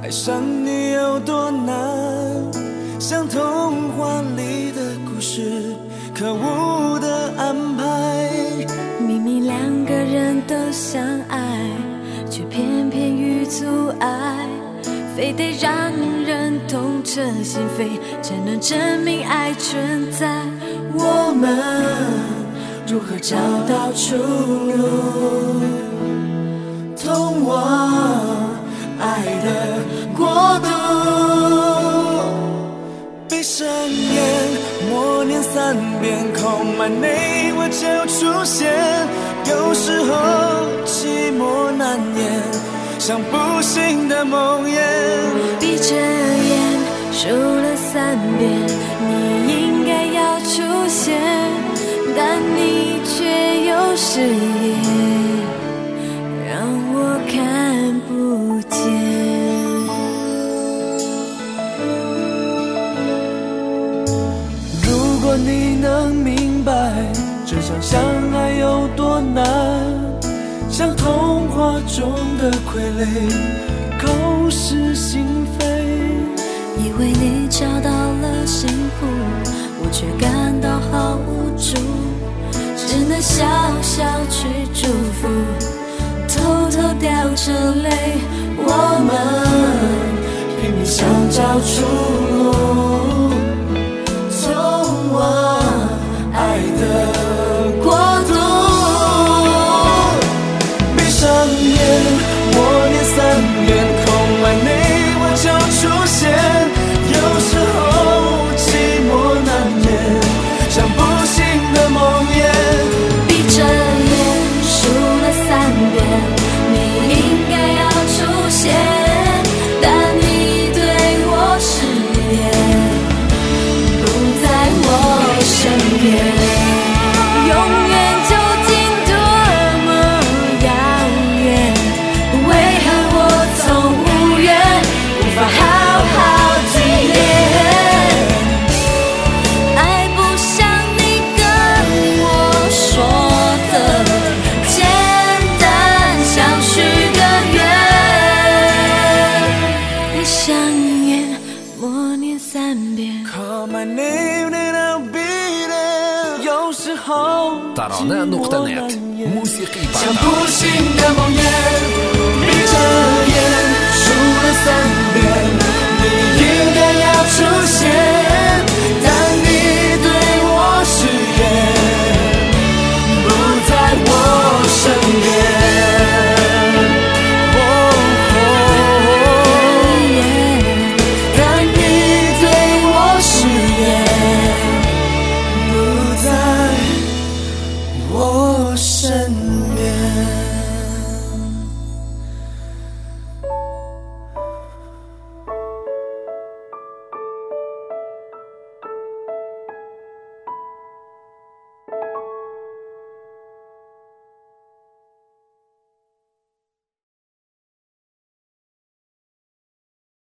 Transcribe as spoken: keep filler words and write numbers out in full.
爱上你有多难，像童话里的故事，可恶的安排。 明明两个人都相爱，却偏偏遇阻碍，非得让人痛彻心扉，才能证明爱存在。我们如何找到出路，通往爱的国度？ 闭上眼，默念三遍 Call my name 我就出现。有时候寂寞难言，像不醒的梦魇。 闭着眼数了三遍，你应该要出现，但你却有视野，让我看不见。 如果你能明白这场相爱有多难，像童话中的傀儡，口是心非。 以为你找到了幸福，我却感到好无助，只能笑笑去祝福，偷偷掉着泪。我们拼命想找出路，通往爱的国度。 闭上眼，默念三遍 Call my name 我就出现。有时候寂寞难言，像不醒的梦魇。 闭着眼数了三遍，你应该要出现，但你对我视野，不在我身边。永远究竟多么遥远，为何我从无缘无法好好体验？爱不像你跟我说的简单，像许个愿。闭上眼，默念三遍。 Call my name and I'll be there。有时候 ترانة نقطة نت موسيقي 像不醒的梦魇。